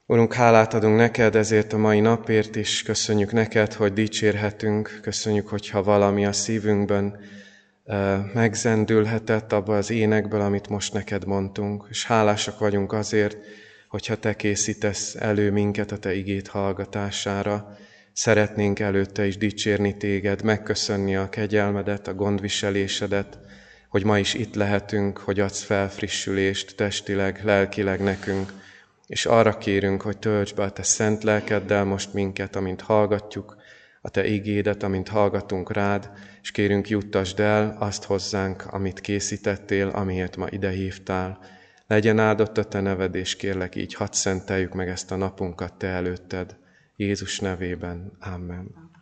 Urunk, hálát adunk neked ezért a mai napért is, köszönjük neked, hogy dicsérhetünk, köszönjük, hogyha valami a szívünkben megzendülhetett abba az énekből, amit most neked mondtunk, és hálásak vagyunk azért, hogyha te készítesz elő minket a te igét hallgatására. Szeretnénk előtte is dicsérni téged, megköszönni a kegyelmedet, a gondviselésedet, hogy ma is itt lehetünk, hogy adsz felfrissülést testileg, lelkileg nekünk, és arra kérünk, hogy töltsd be a te szent lelkeddel most minket, amint hallgatjuk a te igédet, amint hallgatunk rád, és kérünk, juttasd el azt hozzánk, amit készítettél, amiért ma ide hívtál. Legyen áldott a te neved, és kérlek így, hadd szenteljük meg ezt a napunkat te előtted. Jézus nevében. Amen.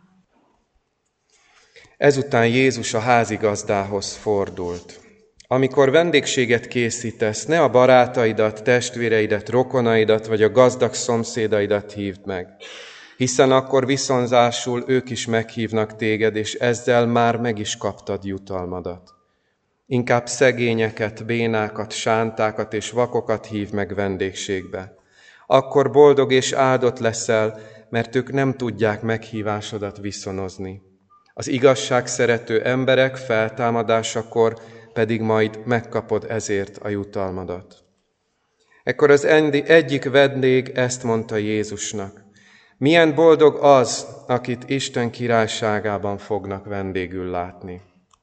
Ezután Jézus a házigazdához fordult. Amikor vendégséget készítesz, ne a barátaidat, testvéreidet, rokonaidat vagy a gazdag szomszédaidat hívd meg, hiszen akkor viszonzásul ők is meghívnak téged, és ezzel már meg is kaptad jutalmadat. Inkább szegényeket, bénákat, sántákat és vakokat hívd meg vendégségbe. Akkor boldog és áldott leszel, mert ők nem tudják meghívásodat viszonozni. Az igazság szerető emberek feltámadásakor pedig majd megkapod ezért a jutalmadat. Ekkor az egyik vendég ezt mondta Jézusnak: milyen boldog az, akit Isten királyságában fognak vendégül látni.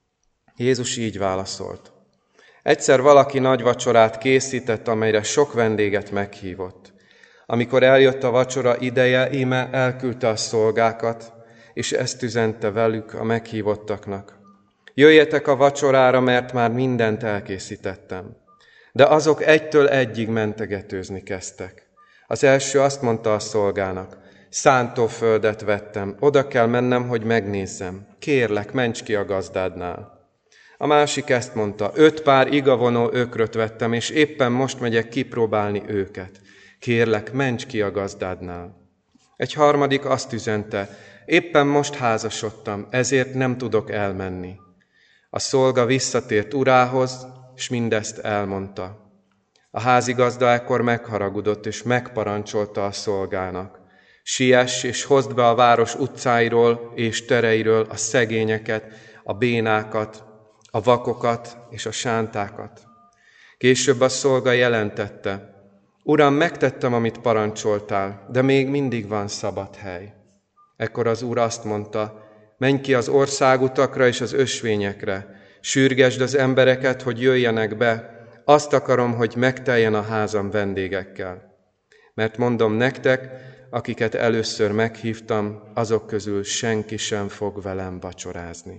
Jézus így válaszolt: egyszer valaki nagy vacsorát készített, amelyre sok vendéget meghívott. Amikor eljött a vacsora ideje, íme elküldte a szolgákat, és ezt üzente velük a meghívottaknak: jöjjetek a vacsorára, mert már mindent elkészítettem. De azok egytől egyig mentegetőzni kezdtek. Az első azt mondta a szolgának: szántóföldet vettem, oda kell mennem, hogy megnézzem. Kérlek, ments ki a gazdádnál. A másik ezt mondta: 5 pár igavonó ökröt vettem, és éppen most megyek kipróbálni őket. Kérlek, ments ki a gazdádnál. Egy harmadik azt üzente: éppen most házasodtam, ezért nem tudok elmenni. A szolga visszatért urához, és mindezt elmondta. A házigazda ekkor megharagudott, és megparancsolta a szolgának: siess, és hozd be a város utcáiról és tereiről a szegényeket, a bénákat, a vakokat és a sántákat. Később a szolga jelentette: Uram, megtettem, amit parancsoltál, de még mindig van szabad hely. Ekkor az úr azt mondta: menj ki az országutakra és az ösvényekre, sürgesd az embereket, hogy jöjjenek be, azt akarom, hogy megteljen a házam vendégekkel. Mert mondom nektek, akiket először meghívtam, azok közül senki sem fog velem vacsorázni.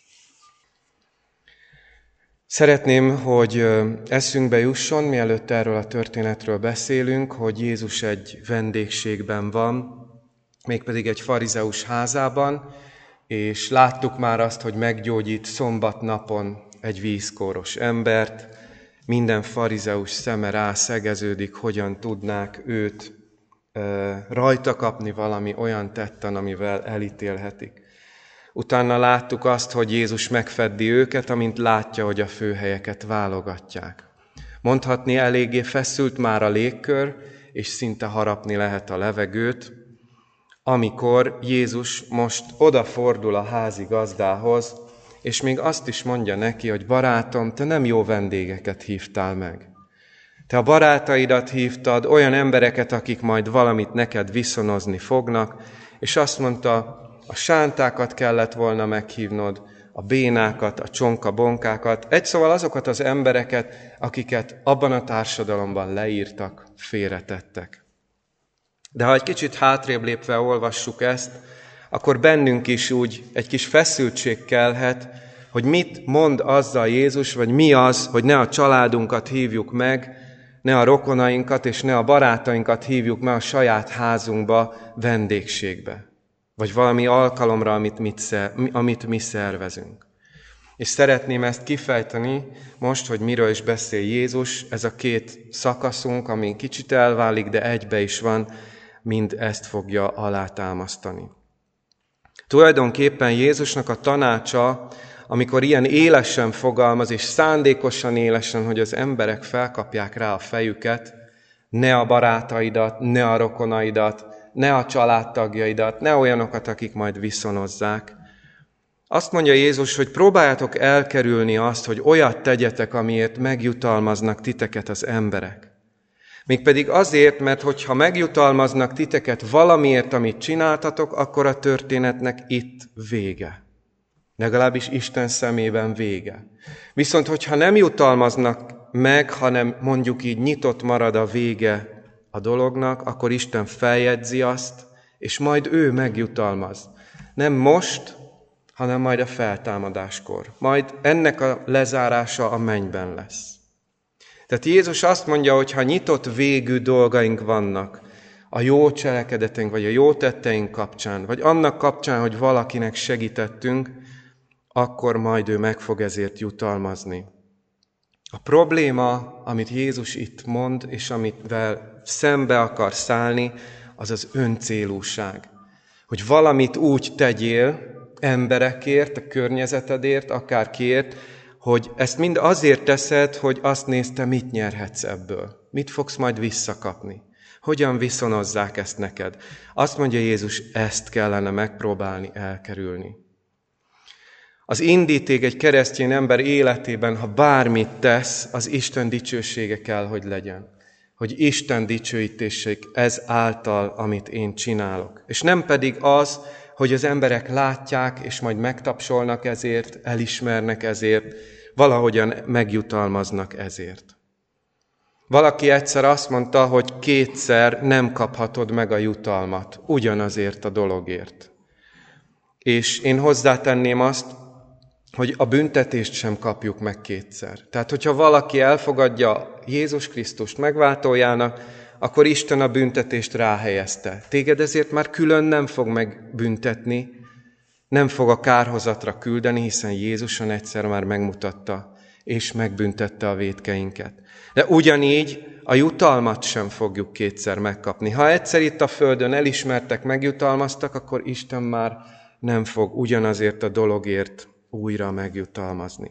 Szeretném, hogy eszünkbe jusson, mielőtt erről a történetről beszélünk, hogy Jézus egy vendégségben van, mégpedig egy farizeus házában, és láttuk már azt, hogy meggyógyít szombatnapon egy vízkóros embert. Minden farizeus szeme rászegeződik, hogyan tudnák őt rajta kapni valami olyan tetten, amivel elítélhetik. Utána láttuk azt, hogy Jézus megfeddi őket, amint látja, hogy a főhelyeket válogatják. Mondhatni, eléggé feszült már a légkör, és szinte harapni lehet a levegőt, amikor Jézus most odafordul a házigazdához, és még azt is mondja neki, hogy barátom, te nem jó vendégeket hívtál meg. Te a barátaidat hívtad, olyan embereket, akik majd valamit neked viszonozni fognak, és azt mondta, a sántákat kellett volna meghívnod, a bénákat, a csonka-bonkákat, egy szóval azokat az embereket, akiket abban a társadalomban leírtak, félretettek. De ha egy kicsit hátrébb lépve olvassuk ezt, akkor bennünk is úgy egy kis feszültség kelhet, hogy mit mond azzal Jézus, vagy mi az, hogy ne a családunkat hívjuk meg, ne a rokonainkat és ne a barátainkat hívjuk meg a saját házunkba, vendégségbe, vagy valami alkalomra, amit mi szervezünk. És szeretném ezt kifejteni most, hogy miről is beszél Jézus, ez a két szakaszunk, ami kicsit elválik, de egybe is van, mind ezt fogja alátámasztani. Tulajdonképpen Jézusnak a tanácsa, amikor ilyen élesen fogalmaz, és szándékosan élesen, hogy az emberek felkapják rá a fejüket, ne a barátaidat, ne a rokonaidat, ne a családtagjaidat, ne olyanokat, akik majd viszonozzák. Azt mondja Jézus, hogy próbáljátok elkerülni azt, hogy olyat tegyetek, amiért megjutalmaznak titeket az emberek. Mégpedig azért, mert hogyha megjutalmaznak titeket valamiért, amit csináltatok, akkor a történetnek itt vége. Legalábbis Isten szemében vége. Viszont, hogyha nem jutalmaznak meg, hanem mondjuk így nyitott marad a vége a dolognak, akkor Isten feljegyzi azt, és majd ő megjutalmaz. Nem most, hanem majd a feltámadáskor. Majd ennek a lezárása a mennyben lesz. Tehát Jézus azt mondja, hogy ha nyitott végű dolgaink vannak, a jó cselekedeteink, vagy a jó tetteink kapcsán, vagy annak kapcsán, hogy valakinek segítettünk, akkor majd ő meg fog ezért jutalmazni. A probléma, amit Jézus itt mond, és amivel szembe akar szállni, az az öncélúság. Hogy valamit úgy tegyél emberekért, a környezetedért, akárkiért, hogy ezt mind azért teszed, hogy azt nézd, mit nyerhetsz ebből. Mit fogsz majd visszakapni? Hogyan viszonozzák ezt neked? Azt mondja Jézus, ezt kellene megpróbálni elkerülni. Az indíték egy keresztény ember életében, ha bármit tesz, az Isten dicsősége kell, hogy legyen. Hogy Isten dicsőítéssék ez által, amit én csinálok. És nem pedig az, hogy az emberek látják, és majd megtapsolnak ezért, elismernek ezért, valahogyan megjutalmaznak ezért. Valaki egyszer azt mondta, hogy 2-szer nem kaphatod meg a jutalmat, ugyanazért a dologért. És én hozzátenném azt, hogy a büntetést sem kapjuk meg 2-szer. Tehát, hogyha valaki elfogadja Jézus Krisztust megváltójának, akkor Isten a büntetést ráhelyezte. Téged ezért már külön nem fog megbüntetni, nem fog a kárhozatra küldeni, hiszen Jézuson egyszer már megmutatta, és megbüntette a vétkeinket. De ugyanígy a jutalmat sem fogjuk 2-szer megkapni. Ha egyszer itt a földön elismertek, megjutalmaztak, akkor Isten már nem fog ugyanazért a dologért újra megjutalmazni.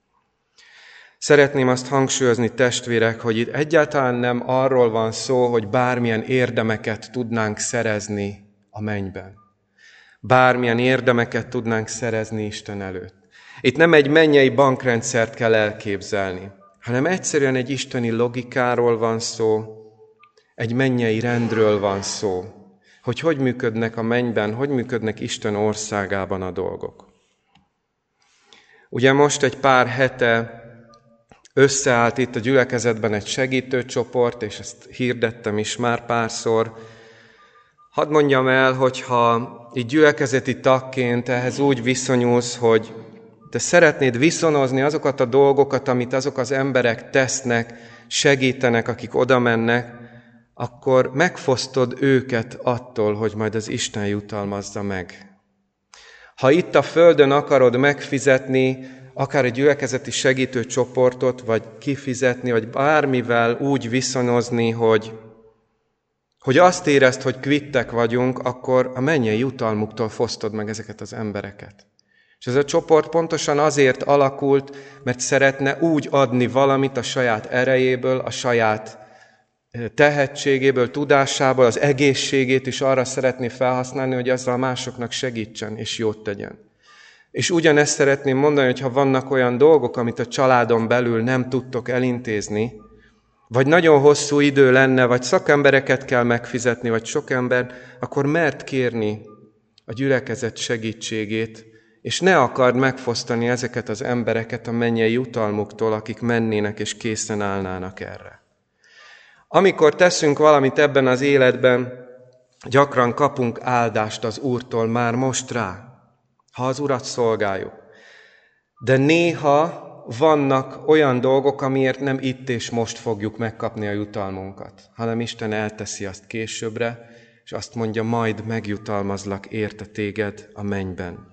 Szeretném azt hangsúlyozni, testvérek, hogy itt egyáltalán nem arról van szó, hogy bármilyen érdemeket tudnánk szerezni a mennyben. Bármilyen érdemeket tudnánk szerezni Isten előtt. Itt nem egy mennyei bankrendszert kell elképzelni, hanem egyszerűen egy isteni logikáról van szó, egy mennyei rendről van szó, hogy működnek a mennyben, hogy működnek Isten országában a dolgok. Ugye most egy pár hete összeállt itt a gyülekezetben egy segítőcsoport, és ezt hirdettem is már párszor. Hadd mondjam el, hogyha így gyülekezeti tagként ehhez úgy viszonyulsz, hogy te szeretnéd viszonozni azokat a dolgokat, amit azok az emberek tesznek, segítenek, akik oda mennek, akkor megfosztod őket attól, hogy majd az Isten jutalmazza meg. Ha itt a földön akarod megfizetni, akár egy gyülekezeti segítőcsoportot, vagy kifizetni, vagy bármivel úgy viszonozni, hogy azt érezd, hogy kvittek vagyunk, akkor a mennyei jutalmuktól fosztod meg ezeket az embereket. És ez a csoport pontosan azért alakult, mert szeretne úgy adni valamit a saját erejéből, a saját tehetségéből, tudásából, az egészségét is arra szeretné felhasználni, hogy azzal másoknak segítsen és jót tegyen. És ugyanezt szeretném mondani, hogy ha vannak olyan dolgok, amit a családon belül nem tudtok elintézni, vagy nagyon hosszú idő lenne, vagy szakembereket kell megfizetni, vagy sok ember, akkor mert kérni a gyülekezet segítségét, és ne akard megfosztani ezeket az embereket a mennyei jutalmuktól, akik mennének és készen állnának erre. Amikor teszünk valamit ebben az életben, gyakran kapunk áldást az Úrtól már most rá, ha az Urat szolgáljuk. De néha vannak olyan dolgok, amiért nem itt és most fogjuk megkapni a jutalmunkat, hanem Isten elteszi azt későbbre, és azt mondja, majd megjutalmazlak érte téged a mennyben.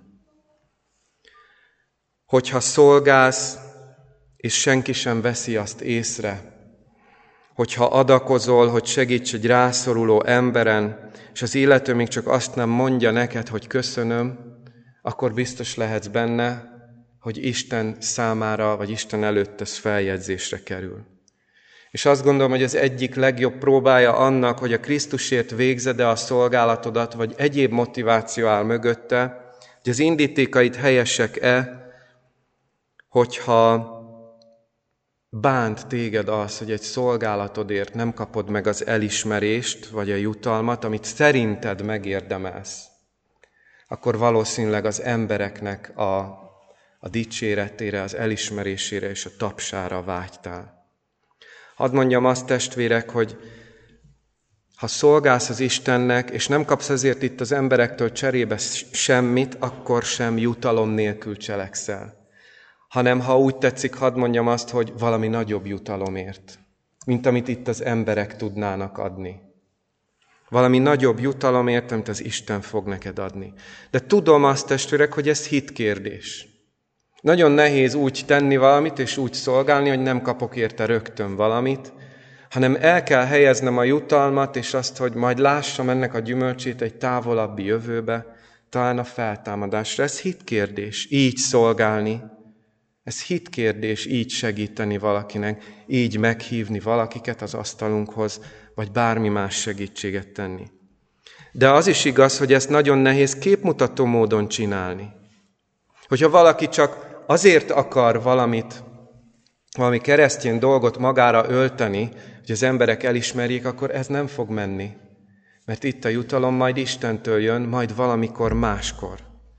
Hogyha szolgálsz, és senki sem veszi azt észre, hogyha adakozol, hogy segíts egy rászoruló emberen, és az illető még csak azt nem mondja neked, hogy köszönöm, akkor biztos lehetsz benne, hogy Isten számára, vagy Isten előtt ez feljegyzésre kerül. És azt gondolom, hogy az egyik legjobb próbája annak, hogy a Krisztusért végzed-e a szolgálatodat, vagy egyéb motiváció áll mögötte, hogy az indítékaid helyesek-e, hogyha bánt téged az, hogy egy szolgálatodért nem kapod meg az elismerést, vagy a jutalmat, amit szerinted megérdemelsz, akkor valószínűleg az embereknek a dicséretére, az elismerésére és a tapsára vágytál. Hadd mondjam azt, testvérek, hogy ha szolgálsz az Istennek, és nem kapsz ezért itt az emberektől cserébe semmit, akkor sem jutalom nélkül cselekszel. Hanem ha úgy tetszik, hadd mondjam azt, hogy valami nagyobb jutalomért, mint amit itt az emberek tudnának adni. Valami nagyobb jutalomért, amit az Isten fog neked adni. De tudom azt, testvérek, hogy ez hitkérdés. Nagyon nehéz úgy tenni valamit, és úgy szolgálni, hogy nem kapok érte rögtön valamit, hanem el kell helyeznem a jutalmat, és azt, hogy majd lássam ennek a gyümölcsét egy távolabbi jövőbe, talán a feltámadásra. Ez hitkérdés, így szolgálni. Ez hitkérdés, így segíteni valakinek, így meghívni valakiket az asztalunkhoz, vagy bármi más segítséget tenni. De az is igaz, hogy ezt nagyon nehéz képmutató módon csinálni. Hogyha valaki csak azért akar valami keresztény dolgot magára ölteni, hogy az emberek elismerjék, akkor ez nem fog menni. Mert itt a jutalom majd Istentől jön, majd valamikor máskor.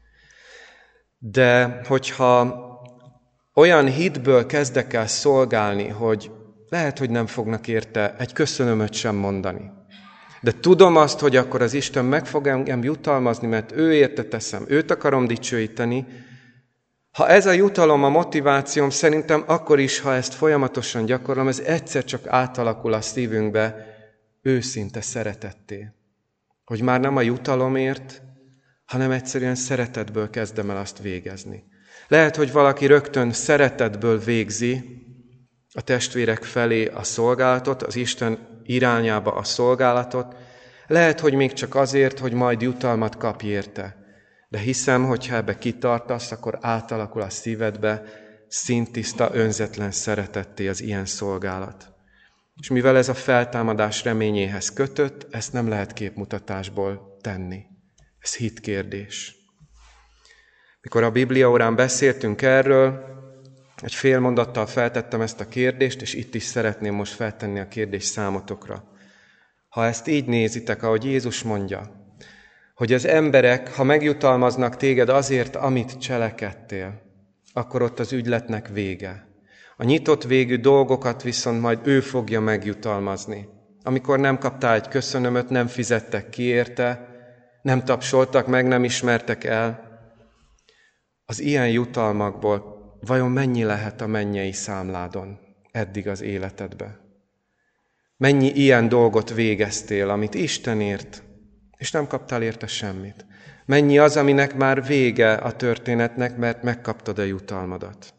De hogyha olyan hitből kezdek el szolgálni, hogy lehet, hogy nem fognak érte egy köszönömöt sem mondani. De tudom azt, hogy akkor az Isten meg fog engem jutalmazni, mert ő érte teszem, őt akarom dicsőíteni. Ha ez a jutalom a motivációm, szerintem akkor is, ha ezt folyamatosan gyakorlom, ez egyszer csak átalakul a szívünkbe őszinte szeretetté. Hogy már nem a jutalomért, hanem egyszerűen szeretetből kezdem el azt végezni. Lehet, hogy valaki rögtön szeretetből végzi a testvérek felé a szolgálatot, az Isten irányába a szolgálatot. Lehet, hogy még csak azért, hogy majd jutalmat kapj érte. De hiszem, hogy ha ebbe kitartasz, akkor átalakul a szívedbe színtiszta, önzetlen szeretetté az ilyen szolgálat. És mivel ez a feltámadás reményéhez kötött, ezt nem lehet képmutatásból tenni. Ez hitkérdés. Mikor a Bibliaórán beszéltünk erről, egy fél mondattal feltettem ezt a kérdést, és itt is szeretném most feltenni a kérdést számotokra. Ha ezt így nézitek, ahogy Jézus mondja, hogy az emberek, ha megjutalmaznak téged azért, amit cselekedtél, akkor ott az ügyletnek vége. A nyitott végű dolgokat viszont majd ő fogja megjutalmazni. Amikor nem kaptál egy köszönömöt, nem fizettek ki érte, nem tapsoltak meg, nem ismertek el. Az ilyen jutalmakból vajon mennyi lehet a mennyei számládon eddig az életedbe? Mennyi ilyen dolgot végeztél, amit Istenért, és nem kaptál érte semmit? Mennyi az, aminek már vége a történetnek, mert megkaptad a jutalmadat?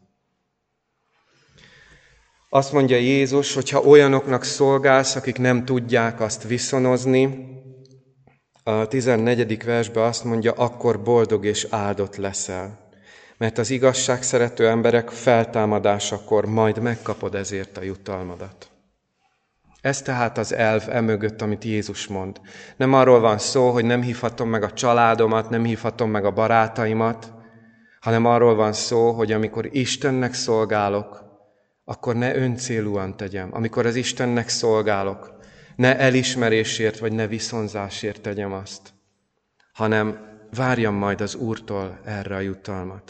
Azt mondja Jézus, hogy ha olyanoknak szolgálsz, akik nem tudják azt viszonozni, a 14. versben azt mondja, akkor boldog és áldott leszel. Mert az igazság szerető emberek feltámadásakor majd megkapod ezért a jutalmadat. Ez tehát az elv emögött, amit Jézus mond. Nem arról van szó, hogy nem hívhatom meg a családomat, nem hívhatom meg a barátaimat, hanem arról van szó, hogy amikor Istennek szolgálok, akkor ne öncélúan tegyem. Amikor az Istennek szolgálok, ne elismerésért vagy ne viszonzásért tegyem azt, hanem várjam majd az Úrtól erre a jutalmat.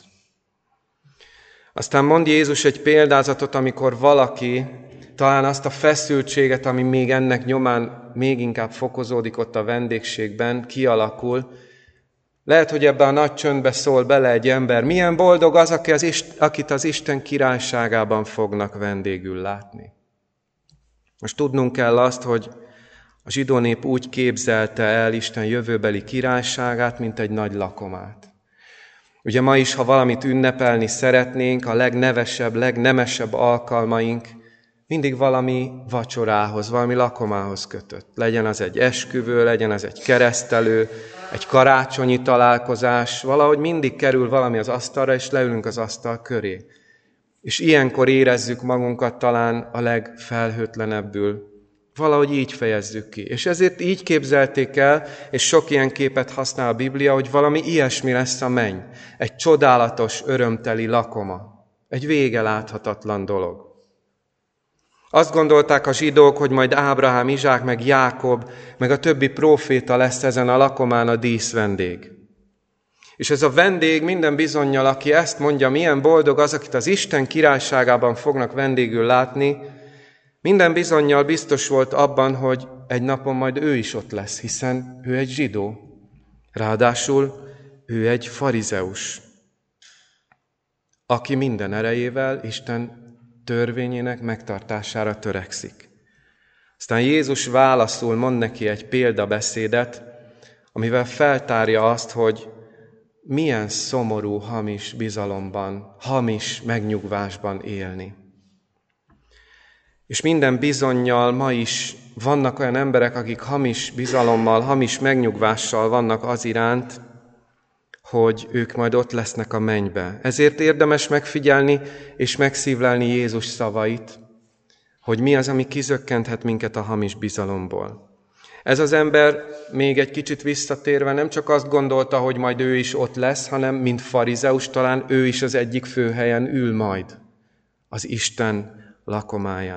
Aztán mond Jézus egy példázatot, amikor valaki talán azt a feszültséget, ami még ennek nyomán még inkább fokozódik ott a vendégségben, kialakul. Lehet, hogy ebbe a nagy csöndbe szól bele egy ember, milyen boldog az, akit az Isten királyságában fognak vendégül látni. Most tudnunk kell azt, hogy a zsidó nép úgy képzelte el Isten jövőbeli királyságát, mint egy nagy lakomát. Ugye ma is, ha valamit ünnepelni szeretnénk, a legnevesebb, legnemesebb alkalmaink mindig valami vacsorához, valami lakomához kötött. Legyen az egy esküvő, legyen az egy keresztelő, egy karácsonyi találkozás, valahogy mindig kerül valami az asztalra, és leülünk az asztal köré. És ilyenkor érezzük magunkat talán a legfelhőtlenebbül. Valahogy így fejezzük ki. És ezért így képzelték el, és sok ilyen képet használ a Biblia, hogy valami ilyesmi lesz a menny. Egy csodálatos, örömteli lakoma. Egy vége láthatatlan dolog. Azt gondolták a zsidók, hogy majd Ábrahám, Izsák, meg Jákob, meg a többi próféta lesz ezen a lakomán a díszvendég. És ez a vendég minden bizonnyal, aki ezt mondja, milyen boldog az, akit az Isten királyságában fognak vendégül látni, minden bizonnyal biztos volt abban, hogy egy napon majd ő is ott lesz, hiszen ő egy zsidó. Ráadásul ő egy farizeus, aki minden erejével Isten törvényének megtartására törekszik. Aztán Jézus válaszul mond neki egy példabeszédet, amivel feltárja azt, hogy milyen szomorú hamis bizalomban, hamis megnyugvásban élni. És minden bizonnyal ma is vannak olyan emberek, akik hamis bizalommal, hamis megnyugvással vannak az iránt, hogy ők majd ott lesznek a mennybe. Ezért érdemes megfigyelni és megszívlelni Jézus szavait, hogy mi az, ami kizökkenthet minket a hamis bizalomból. Ez az ember még egy kicsit visszatérve nem csak azt gondolta, hogy majd ő is ott lesz, hanem mint farizeus talán ő is az egyik főhelyen ül majd az Isten lakomáján.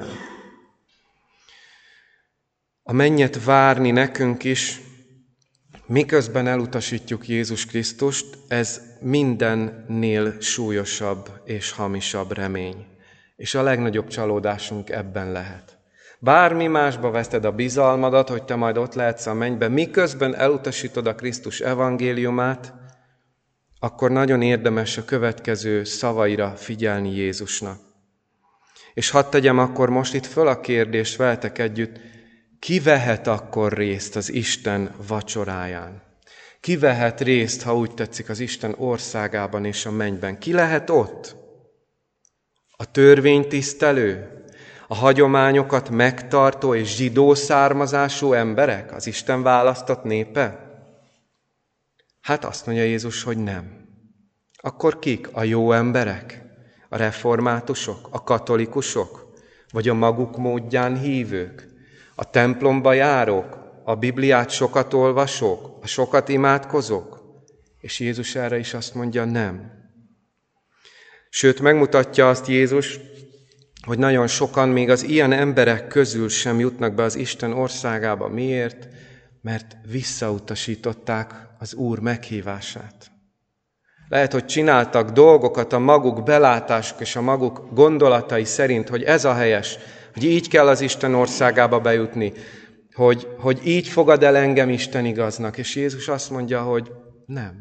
A mennyet várni nekünk is, miközben elutasítjuk Jézus Krisztust, ez mindennél súlyosabb és hamisabb remény. És a legnagyobb csalódásunk ebben lehet. Bármi másba veszted a bizalmadat, hogy te majd ott lehetsz a mennyben, miközben elutasítod a Krisztus evangéliumát, akkor nagyon érdemes a következő szavaira figyelni Jézusnak. És hadd tegyem akkor most itt föl a kérdést veletek együtt, ki vehet akkor részt az Isten vacsoráján? Ki vehet részt, ha úgy tetszik, az Isten országában és a mennyben? Ki lehet ott? A törvénytisztelő? A hagyományokat megtartó és zsidó származású emberek? Az Isten választott népe? Hát azt mondja Jézus, hogy nem. Akkor kik? A jó emberek? A reformátusok? A katolikusok? Vagy a maguk módján hívők? A templomba járók? A Bibliát sokat olvasók? A sokat imádkozók? És Jézus erre is azt mondja, nem. Sőt, megmutatja azt Jézus, hogy nagyon sokan még az ilyen emberek közül sem jutnak be az Isten országába. Miért? Mert visszautasították az Úr meghívását. Lehet, hogy csináltak dolgokat a maguk belátásuk és a maguk gondolatai szerint, hogy ez a helyes, hogy így kell az Isten országába bejutni, hogy így fogad el engem Isten igaznak. És Jézus azt mondja, hogy nem.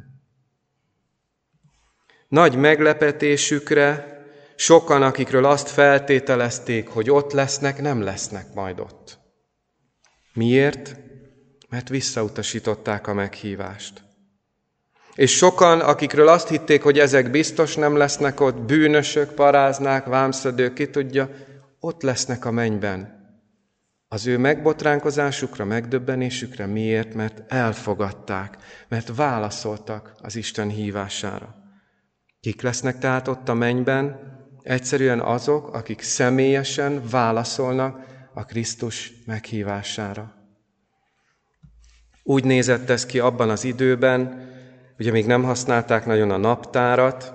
Nagy meglepetésükre sokan, akikről azt feltételezték, hogy ott lesznek, nem lesznek majd ott. Miért? Mert visszautasították a meghívást. És sokan, akikről azt hitték, hogy ezek biztos nem lesznek ott, bűnösök, paráznák, vámszedők, ki tudja, ott lesznek a mennyben. Az ő megbotránkozásukra, megdöbbenésükre miért? Mert elfogadták, mert válaszoltak az Isten hívására. Kik lesznek tehát ott a mennyben? Egyszerűen azok, akik személyesen válaszolnak a Krisztus meghívására. Úgy nézett ez ki abban az időben, ugye még nem használták nagyon a naptárat,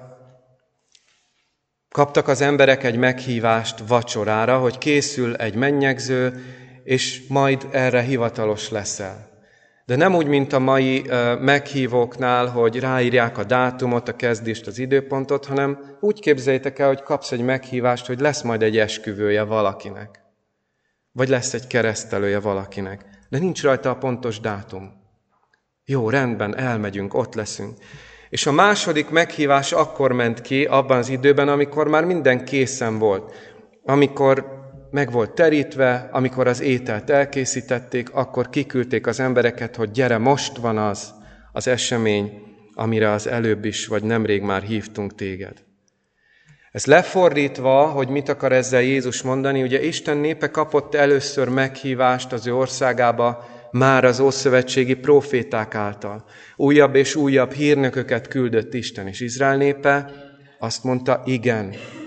kaptak az emberek egy meghívást vacsorára, hogy készül egy mennyegző, és majd erre hivatalos leszel. De nem úgy, mint a mai meghívóknál, hogy ráírják a dátumot, a kezdést, az időpontot, hanem úgy képzeljétek el, hogy kapsz egy meghívást, hogy lesz majd egy esküvője valakinek. Vagy lesz egy keresztelője valakinek. De nincs rajta a pontos dátum. Jó, rendben, elmegyünk, ott leszünk. És a második meghívás akkor ment ki abban az időben, amikor már minden készen volt. Amikor meg volt terítve, amikor az ételt elkészítették, akkor kiküldték az embereket, hogy gyere, most van az esemény, amire az előbb is, vagy nemrég már hívtunk téged. Ez lefordítva, hogy mit akar ezzel Jézus mondani, ugye Isten népe kapott először meghívást az ő országába, már az ószövetségi próféták által. Újabb és újabb hírnököket küldött Isten, és Izrael népe azt mondta, igen,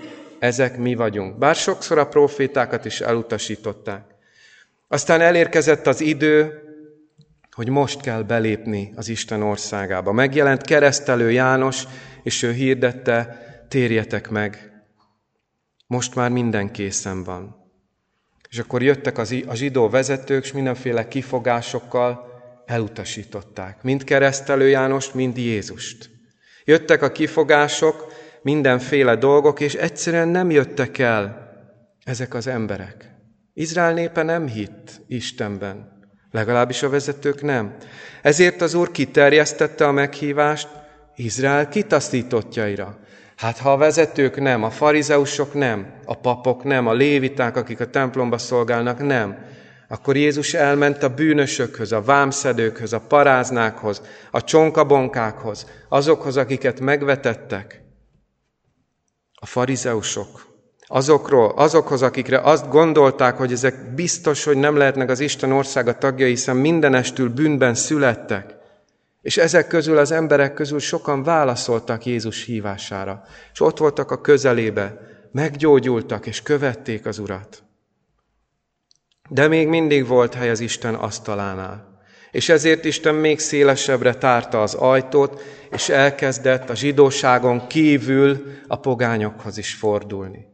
ezek mi vagyunk. Bár sokszor a prófétákat is elutasították. Aztán elérkezett az idő, hogy most kell belépni az Isten országába. Megjelent keresztelő János, és ő hirdette, térjetek meg. Most már minden készen van. És akkor jöttek a zsidó vezetők, és mindenféle kifogásokkal elutasították. Mind keresztelő Jánost, mind Jézust. Jöttek a kifogások, mindenféle dolgok, és egyszerűen nem jöttek el ezek az emberek. Izrael népe nem hitt Istenben. Legalábbis a vezetők nem. Ezért az Úr kiterjesztette a meghívást Izrael kitaszítottjaira. Hát ha a vezetők nem, a farizeusok nem, a papok nem, a léviták, akik a templomba szolgálnak nem, akkor Jézus elment a bűnösökhöz, a vámszedőkhöz, a paráznákhoz, a csonkabonkákhoz, azokhoz, akiket megvetettek. A farizeusok, azokhoz, akikre azt gondolták, hogy ezek biztos, hogy nem lehetnek az Isten országa tagjai, hiszen mindenestül bűnben születtek. És ezek közül, az emberek közül sokan válaszoltak Jézus hívására, és ott voltak a közelébe, meggyógyultak és követték az Urat. De még mindig volt hely az Isten asztalánál. És ezért Isten még szélesebbre tárta az ajtót, és elkezdett a zsidóságon kívül a pogányokhoz is fordulni.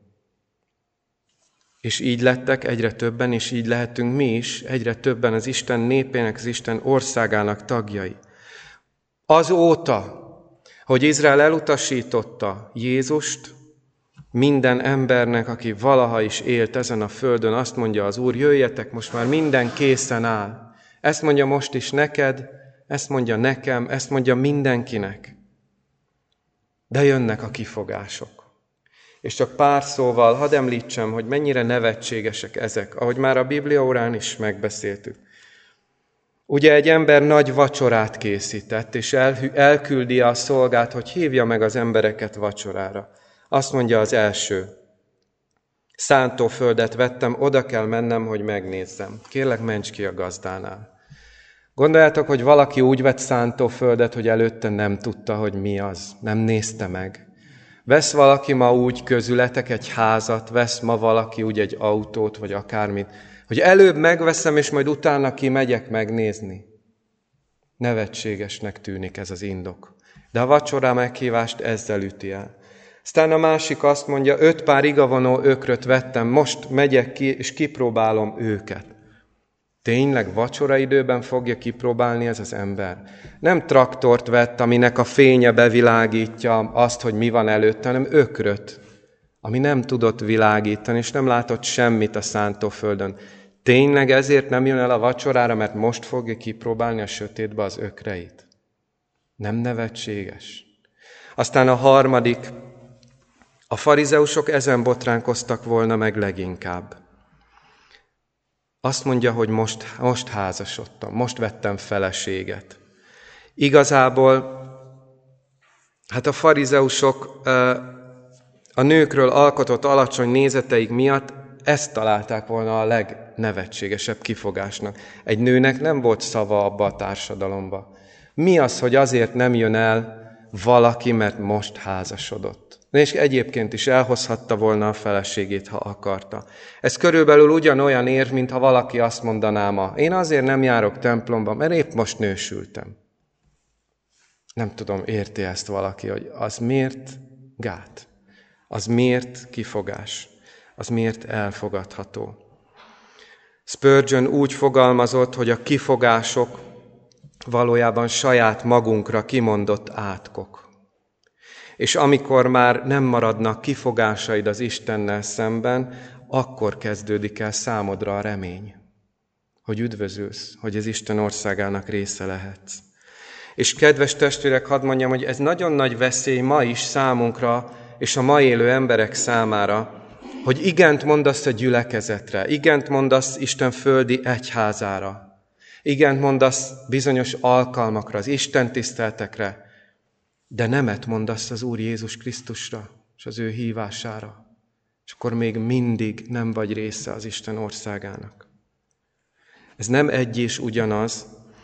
És így lettek egyre többen, és így lehetünk mi is egyre többen az Isten népének, az Isten országának tagjai. Azóta, hogy Izrael elutasította Jézust, minden embernek, aki valaha is élt ezen a földön, azt mondja az Úr, jöjjetek, most már minden készen áll. Ezt mondja most is neked, ezt mondja nekem, ezt mondja mindenkinek. De jönnek a kifogások. És csak pár szóval hadd említsem, hogy mennyire nevetségesek ezek, ahogy már a Bibliaórán is megbeszéltük. Ugye egy ember nagy vacsorát készített, és elküldi a szolgát, hogy hívja meg az embereket vacsorára. Azt mondja az első, szántóföldet vettem, oda kell mennem, hogy megnézzem. Kérlek, ments ki a gazdánál. Gondoljátok, hogy valaki úgy vett szántóföldet, hogy előtte nem tudta, hogy mi az, nem nézte meg. Vesz valaki ma úgy közületek egy házat, vesz ma valaki úgy egy autót, vagy akármit, hogy előbb megveszem, és majd utána kimegyek megnézni. Nevetségesnek tűnik ez az indok. De a vacsora meghívást ezzel üti el. Aztán a másik azt mondja, 5 pár igavonó ökröt vettem, most megyek ki, és kipróbálom őket. Tényleg vacsora időben fogja kipróbálni ez az ember? Nem traktort vett, aminek a fénye bevilágítja azt, hogy mi van előtte, hanem ökröt, ami nem tudott világítani, és nem látott semmit a szántóföldön. Tényleg ezért nem jön el a vacsorára, mert most fogja kipróbálni a sötétbe az ökreit? Nem nevetséges? Aztán a harmadik, a farizeusok ezen botránkoztak volna meg leginkább. Azt mondja, hogy most házasodtam, most vettem feleséget. Igazából, hát a farizeusok a nőkről alkotott alacsony nézeteik miatt ezt találták volna a legnevetségesebb kifogásnak. Egy nőnek nem volt szava abba a társadalomba. Mi az, hogy azért nem jön el valaki, mert most házasodott? És egyébként is elhozhatta volna a feleségét, ha akarta. Ez körülbelül ugyanolyan érv, mintha valaki azt mondaná ma, én azért nem járok templomba, mert épp most nősültem. Nem tudom, érti ezt valaki, hogy az miért gát? Az miért kifogás? Az miért elfogadható? Spurgeon úgy fogalmazott, hogy a kifogások valójában saját magunkra kimondott átkok. És amikor már nem maradnak kifogásaid az Istennel szemben, akkor kezdődik el számodra a remény, hogy üdvözülsz, hogy az Isten országának része lehetsz. És kedves testvérek, hadd mondjam, hogy ez nagyon nagy veszély ma is számunkra, és a ma élő emberek számára, hogy igent mondasz a gyülekezetre, igent mondasz Isten földi egyházára, igent mondasz bizonyos alkalmakra, az Isten tiszteltekre, de nemet mondasz az Úr Jézus Krisztusra, és az ő hívására, és akkor még mindig nem vagy része az Isten országának. Ez nem egy és ugyanaz,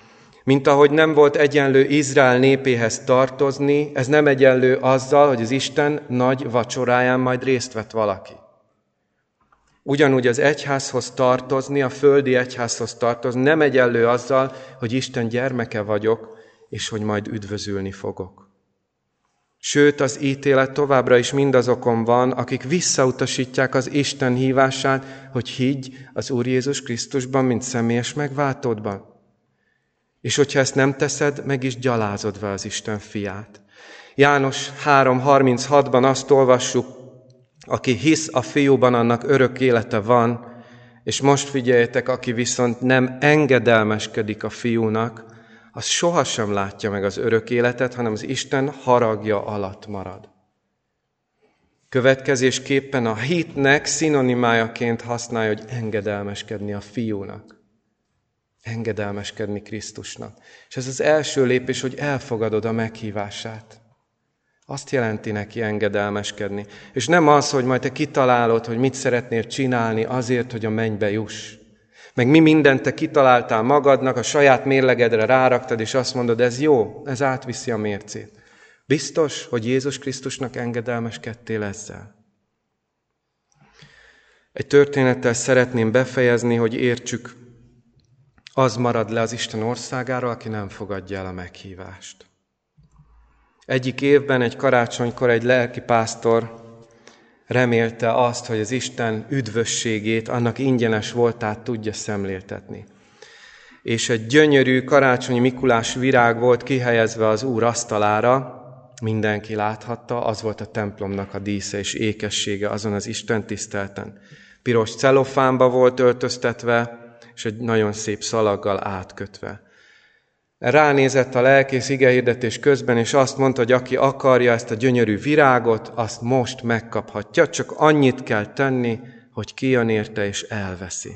Mint ahogy nem volt egyenlő Izrael népéhez tartozni, ez nem egyenlő azzal, hogy az Isten nagy vacsoráján majd részt vett valaki. Ugyanúgy az egyházhoz tartozni, a földi egyházhoz tartozni nem egyenlő azzal, hogy Isten gyermeke vagyok, és hogy majd üdvözülni fogok. Sőt, az ítélet továbbra is mindazokon van, akik visszautasítják az Isten hívását, hogy higgy az Úr Jézus Krisztusban, mint személyes megváltódban. És hogyha ezt nem teszed, meg is gyalázod vele az Isten fiát. János 3:36-ban azt olvassuk, aki hisz a fiúban, annak örök élete van, és most figyeljetek, aki viszont nem engedelmeskedik a fiúnak, az sohasem látja meg az örök életet, hanem az Isten haragja alatt marad. Következésképpen a hitnek szinonimájaként használja, hogy engedelmeskedni a fiúnak. Engedelmeskedni Krisztusnak. És ez az első lépés, hogy elfogadod a meghívását. Azt jelenti neki engedelmeskedni. És nem az, hogy majd te kitalálod, hogy mit szeretnél csinálni azért, hogy a mennybe juss. Meg mi mindent te kitaláltál magadnak, a saját mérlegedre ráraktad, és azt mondod, ez jó, ez átviszi a mércét. Biztos, hogy Jézus Krisztusnak engedelmeskedtél ezzel? Egy történettel szeretném befejezni, hogy értsük, az marad le az Isten országáról, aki nem fogadja el a meghívást. Egyik évben, egy karácsonykor egy lelkipásztor remélte azt, hogy az Isten üdvösségét, annak ingyenes voltát tudja szemléltetni. És egy gyönyörű karácsonyi Mikulás virág volt kihelyezve az Úr asztalára, mindenki láthatta, az volt a templomnak a dísze és ékessége azon az Isten tisztelten. Piros celofánba volt öltöztetve, és egy nagyon szép szalaggal átkötve. Ránézett a lelkész igehirdetés közben, és azt mondta, hogy aki akarja ezt a gyönyörű virágot, azt most megkaphatja, csak annyit kell tenni, hogy kijön érte és elveszi.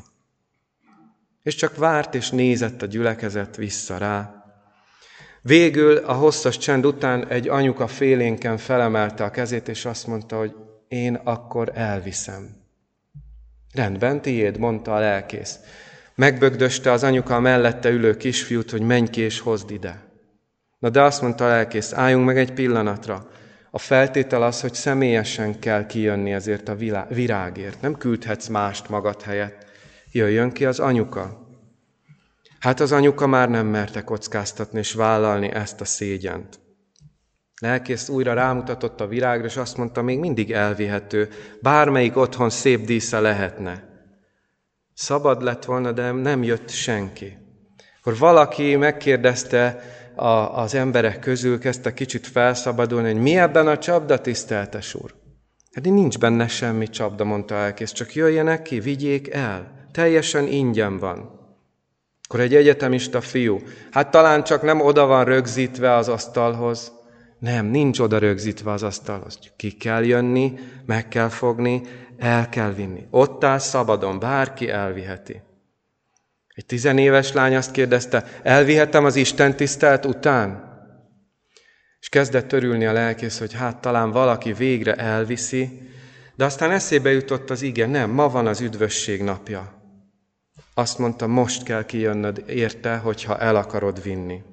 És csak várt és nézett a gyülekezet vissza rá. Végül a hosszas csend után egy anyuka félénken felemelte a kezét, és azt mondta, hogy én akkor elviszem. Rendben, tiéd, mondta a lelkész. Megbögdöste az anyuka a mellette ülő kisfiút, hogy menj ki és hozd ide. Na de azt mondta a lelkész, álljunk meg egy pillanatra. A feltétel az, hogy személyesen kell kijönni ezért a virágért. Nem küldhetsz mást magad helyett. Jöjjön ki az anyuka. Hát az anyuka már nem merte kockáztatni és vállalni ezt a szégyent. Lelkész újra rámutatott a virágra, és azt mondta, még mindig elvihető. Bármelyik otthon szép dísze lehetne. Szabad lett volna, de nem jött senki. Akkor valaki megkérdezte az emberek közül, kezdte kicsit felszabadulni, hogy mi ebben a csapda, tiszteltes úr? Hát nincs benne semmi csapda, mondta a lelkész, csak jöjjenek ki, vigyék el. Teljesen ingyen van. Akkor egy egyetemista fiú, hát talán csak nem oda van rögzítve az asztalhoz. Nem, nincs oda rögzítve az asztalhoz. Ki kell jönni, meg kell fogni, el kell vinni. Ott áll szabadon, bárki elviheti. Egy 10 éves lány azt kérdezte, elvihetem az Isten tisztelt után? És kezdett örülni a lelkész, hogy hát talán valaki végre elviszi, de aztán eszébe jutott az ige, nem, ma van az üdvösség napja. Azt mondta, most kell kijönnöd érte, hogyha el akarod vinni.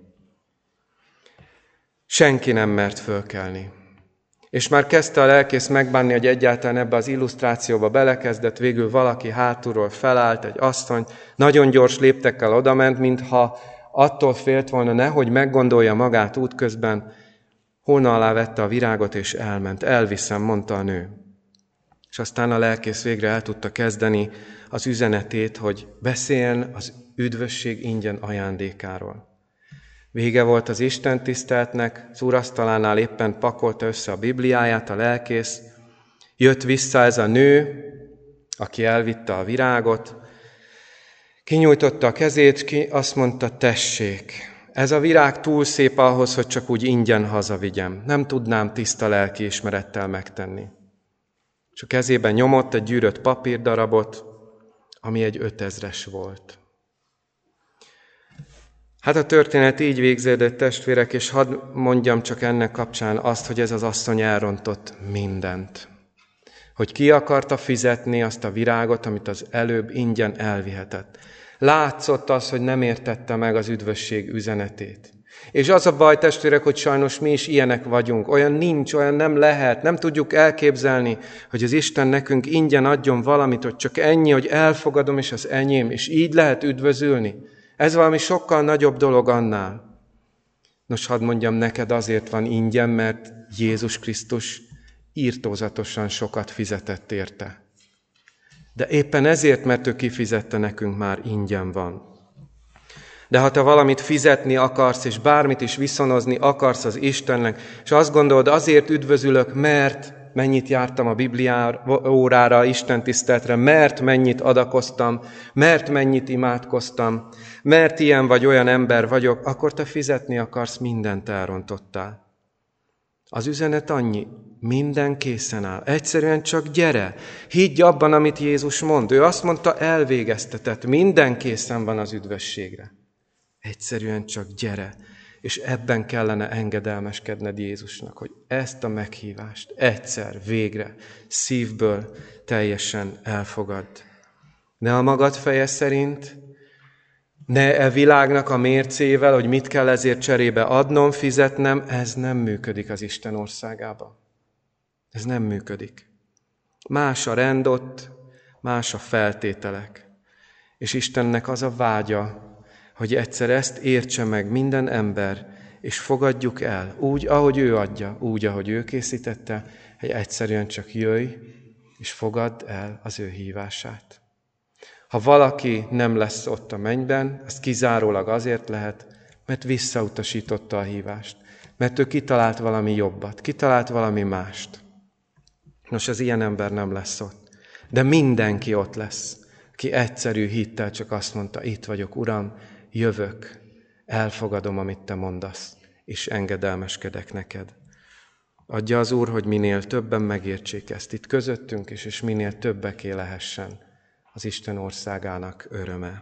Senki nem mert fölkelni. És már kezdte a lelkész megbánni, hogy egyáltalán ebbe az illusztrációba belekezdett, végül valaki hátulról felállt, egy asszony, nagyon gyors léptekkel odament, mintha attól félt volna, nehogy meggondolja magát útközben, hóna alá vette a virágot és elment. Elviszem, mondta a nő. És aztán a lelkész végre el tudta kezdeni az üzenetét, hogy beszéljen az üdvösség ingyen ajándékáról. Vége volt az Isten tiszteletnek, az úrasztalánál éppen pakolta össze a Bibliáját a lelkész, jött vissza ez a nő, aki elvitte a virágot, kinyújtotta a kezét, azt mondta, tessék, ez a virág túl szép ahhoz, hogy csak úgy ingyen hazavigyem. Nem tudnám tiszta lelkiismerettel megtenni. És a kezében nyomott egy gyűrött papírdarabot, ami egy 5000-es volt. Hát a történet így végződött, testvérek, és hadd mondjam csak ennek kapcsán azt, hogy ez az asszony elrontott mindent. Hogy ki akarta fizetni azt a virágot, amit az előbb ingyen elvihetett. Látszott az, hogy nem értette meg az üdvösség üzenetét. És az a baj, testvérek, hogy sajnos mi is ilyenek vagyunk. Olyan nincs, olyan nem lehet, nem tudjuk elképzelni, hogy az Isten nekünk ingyen adjon valamit, hogy csak ennyi, hogy elfogadom, és az enyém, és így lehet üdvözülni. Ez valami sokkal nagyobb dolog annál. Nos, hadd mondjam neked, azért van ingyen, mert Jézus Krisztus irtózatosan sokat fizetett érte. De éppen ezért, mert ő kifizette, nekünk már ingyen van. De ha te valamit fizetni akarsz, és bármit is viszonozni akarsz az Istennek, és azt gondolod, azért üdvözülök, mert mennyit jártam a Bibliá órára, Isten tiszteletre, mert mennyit adakoztam, mert mennyit imádkoztam, mert ilyen vagy olyan ember vagyok, akkor te fizetni akarsz, mindent elrontottál. Az üzenet annyi, minden készen áll. Egyszerűen csak gyere, higgy abban, amit Jézus mond. Ő azt mondta, elvégeztetett, minden készen van az üdvösségre. Egyszerűen csak gyere, és ebben kellene engedelmeskedned Jézusnak, hogy ezt a meghívást egyszer, végre, szívből teljesen elfogadd. Ne a magad feje szerint, ne e világnak a mércével, hogy mit kell ezért cserébe adnom, fizetnem, ez nem működik az Isten országában. Ez nem működik. Más a rend ott, más a feltételek. És Istennek az a vágya, hogy egyszer ezt értse meg minden ember, és fogadjuk el, úgy, ahogy ő adja, úgy, ahogy ő készítette, hogy egyszerűen csak jöjj, és fogadd el az ő hívását. Ha valaki nem lesz ott a mennyben, az kizárólag azért lehet, mert visszautasította a hívást. Mert ő kitalált valami jobbat, kitalált valami mást. Nos, az ilyen ember nem lesz ott. De mindenki ott lesz, ki egyszerű hittel csak azt mondta, itt vagyok, Uram, jövök, elfogadom, amit te mondasz, és engedelmeskedek neked. Adja az Úr, hogy minél többen megértsék ezt itt közöttünk, és minél többeké lehessen az Isten országának öröme.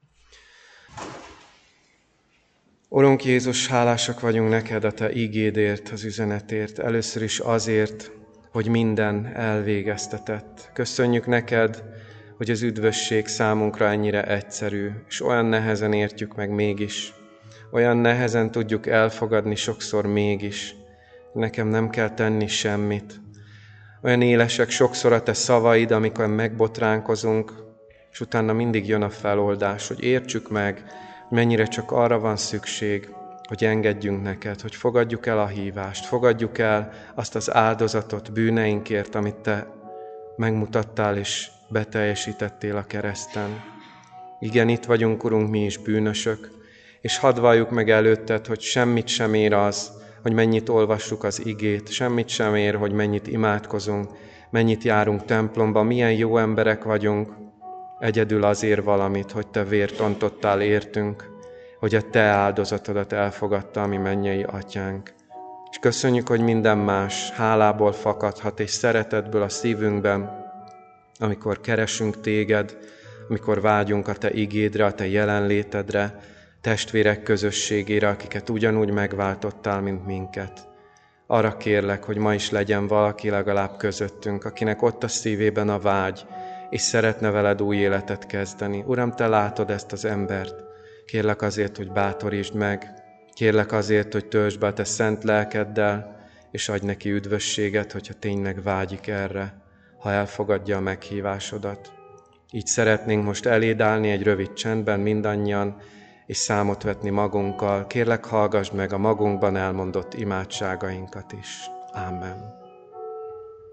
Urunk Jézus, hálásak vagyunk neked a te ígédért, az üzenetért, először is azért, hogy minden elvégeztetett. Köszönjük neked, hogy az üdvösség számunkra ennyire egyszerű, és olyan nehezen értjük meg mégis, olyan nehezen tudjuk elfogadni sokszor mégis. Nekem nem kell tenni semmit. Olyan élesek sokszor a te szavaid, amikor megbotránkozunk, és utána mindig jön a feloldás, hogy értsük meg, mennyire csak arra van szükség, hogy engedjünk neked, hogy fogadjuk el a hívást, fogadjuk el azt az áldozatot bűneinkért, amit te megmutattál és beteljesítettél a kereszten. Igen, itt vagyunk, Urunk, mi is bűnösök, és hadd valljuk meg előtted, hogy semmit sem ér az, hogy mennyit olvassuk az igét, semmit sem ér, hogy mennyit imádkozunk, mennyit járunk templomba, milyen jó emberek vagyunk, egyedül azért valamit, hogy te vért ontottál értünk, hogy a te áldozatodat elfogadta a mi mennyei atyánk. És köszönjük, hogy minden más hálából fakadhat, és szeretetből a szívünkben, amikor keresünk téged, amikor vágyunk a te igédre, a te jelenlétedre, testvérek közösségére, akiket ugyanúgy megváltottál, mint minket. Arra kérlek, hogy ma is legyen valaki legalább közöttünk, akinek ott a szívében a vágy, és szeretne veled új életet kezdeni. Uram, te látod ezt az embert. Kérlek azért, hogy bátorítsd meg. Kérlek azért, hogy töltsd be a te szent lelkeddel, és adj neki üdvösséget, hogyha tényleg vágyik erre, ha elfogadja a meghívásodat. Így szeretnénk most eléd állni egy rövid csendben mindannyian, és számot vetni magunkkal. Kérlek, hallgassd meg a magunkban elmondott imádságainkat is. Ámen.